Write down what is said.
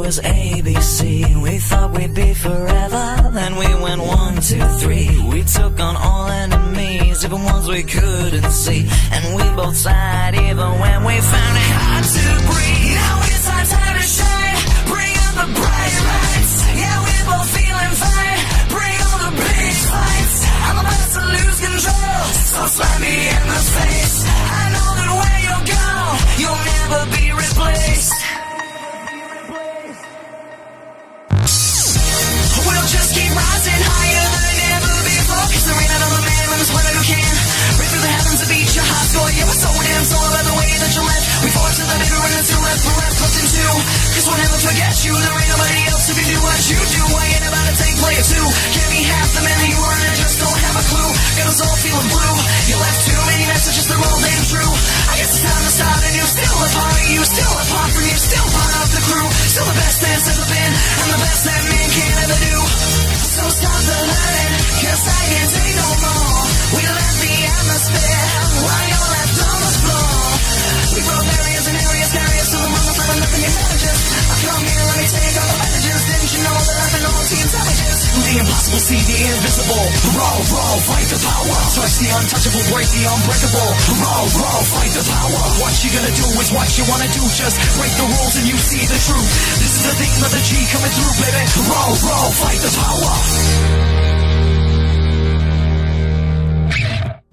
was ABC. We thought we'd be forever, then we went 1, 2, 3. We took on all enemies, even ones we couldn't see. And we both sighed even when we found it hard to breathe. Now it's our time to shine, bring out the bright lights. Yeah, we're both feeling fine, bring on the big fights. I'm about to lose control, so slap me in the face. I know that where you're gone, you'll never be replaced. We'll just keep rising higher than ever before. Cause there ain't another man on this planet who can break through the heavens to beat your high score. Yeah, we're so damn sore about the way that you left. We fought to the bitter and until left for left hooked in two. Cause we'll never forget you. There ain't nobody else who can do what you do. I ain't about to take player two. Can't be half the man that you were and I just don't have a clue. Got us all feeling blue. You left too many messages, they're all damn true. I guess it's time to start and you still a part of you. Still apart from you, still part of the crew. Still the best that's ever been and the best that man can ever do. So stop the hurting, cause I can't take no more. We left the atmosphere while you're left on the floor. We broke barriers and areas, carriers to the moon, I'm never nothing intelligent. I come here, let me take all the messages. Didn't you know that I've been all the intelligence? The impossible, see the invisible. Roll, fight the power. Touch the untouchable, break the unbreakable. Roll, fight the power. What you gonna do is what you wanna do. Just break the rules and you see the truth. This is the theme of the G coming through, baby. Roll, fight the power.